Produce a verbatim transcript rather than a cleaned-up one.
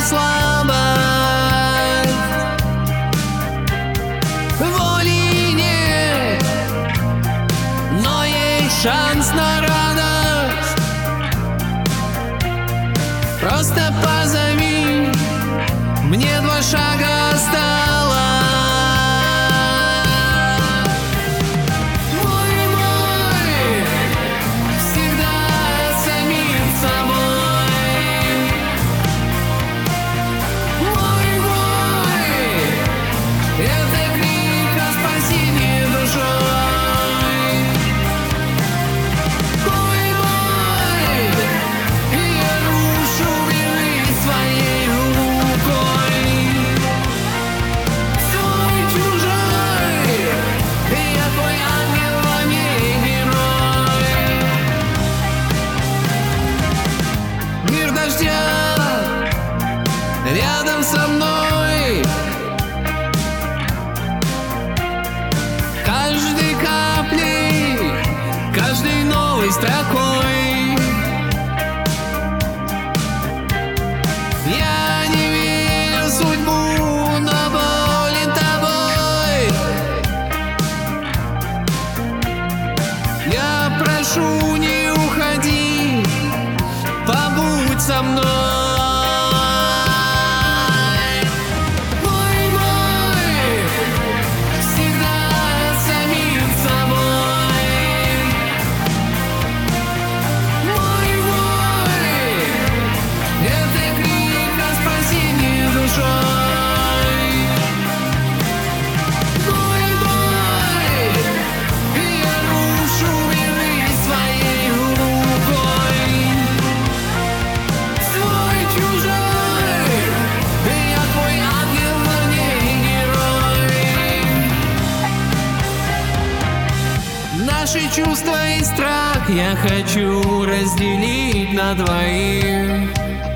слабость, воли нет, но есть шанс на радость. Просто позови, мне два шага осталось. Рядом со мной каждой каплей, каждой новой строкой я не верю в судьбу, но болен тобой. Я прошу, не уходи, побудь со мной. Наши чувства и страх я хочу разделить на двоих.